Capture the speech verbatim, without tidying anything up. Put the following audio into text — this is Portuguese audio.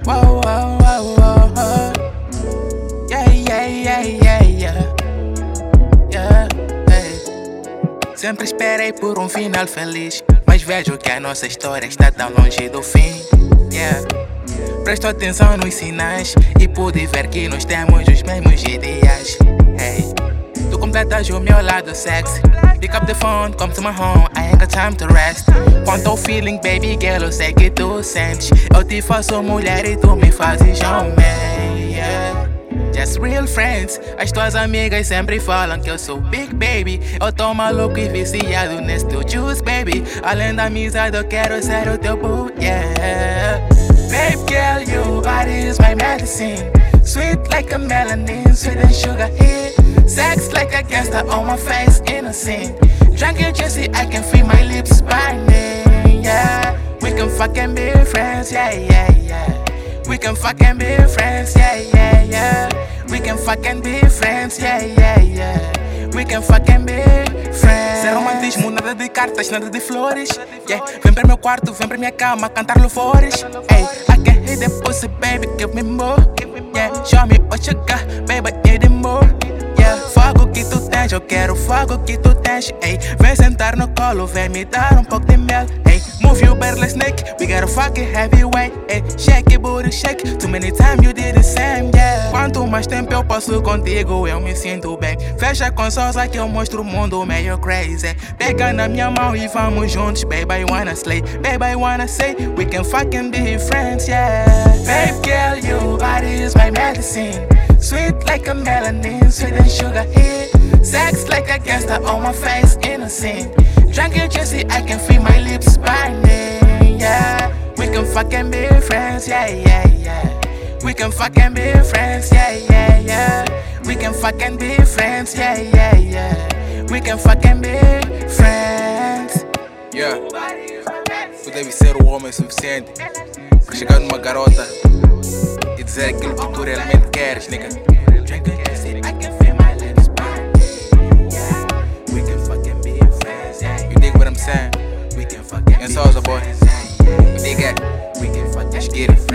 Whoa, whoa, whoa, whoa, whoa. Yeah, yeah, yeah, yeah, yeah. Yeah, hey. Sempre esperei por um final feliz, mas vejo que a nossa história está tão longe do fim. Yeah. Presto atenção nos sinais e pude ver que nós temos os mesmos ideais. Hey. Tu completas o meu lado sexy. Pick up the phone, come to my home, I ain't got time to rest. Quanto ao feeling, baby girl, eu sei que tu sentes. Eu te faço mulher e tu me fazes homem. Yeah. Just real friends. As tuas amigas sempre falam que eu sou big baby. Eu tô maluco e viciado nesse teu juice, baby. Além da amizade, eu quero ser o teu boo, yeah. Babe girl, your body is my medicine. Sweet like a melanin, sweet and sugar hit. Sex like a gangster on my face, innocent. Drunk and juicy, I can feel my lips burning, yeah. We can fucking be friends, yeah, yeah, yeah. We can fucking be friends, yeah, yeah, yeah. We can fucking be friends, yeah, yeah, yeah. We can fucking be friends. Sem romantismo, nada de cartas, nada de flores, yeah. Vem para meu quarto, vem para minha cama, cantar louvores. Hey, I can hit that pussy, baby, give me more. Yeah, show me what you got, baby, need more. Yeah, fogo que tu tens, eu quero fogo que tu tens. Hey, vem sentar no colo, vem me dar um pouco de mel. Hey, move you better like snake, we got a fucking heavyweight. Hey, shake it, booty shake, too many times you did the same, yeah. Quanto mais tempo eu passo contigo, eu me sinto bem. Fecha com solza que eu mostro o mundo meio crazy. Pega na minha mão e vamos juntos, baby, I wanna slay. Baby, I wanna say, we can fucking be friends, yeah. Babe girl, your body is my medicine. Sweet like a melanin, sweet and sugar hit. Sex like a gangster on my face, innocent. Drunk and juicy, I can feel my lips burning, yeah. We can fucking be friends, yeah, yeah, yeah. We can fucking be friends, yeah, yeah, yeah. We can fucking be friends, yeah, yeah, yeah. We can fucking be friends. Yeah. Tu deve ser o homem suficiente para chegar numa garota e dizer aquilo que tu realmente queres, nigga. You dig what I'm saying? And so is a boy. You dig it? Let's get it.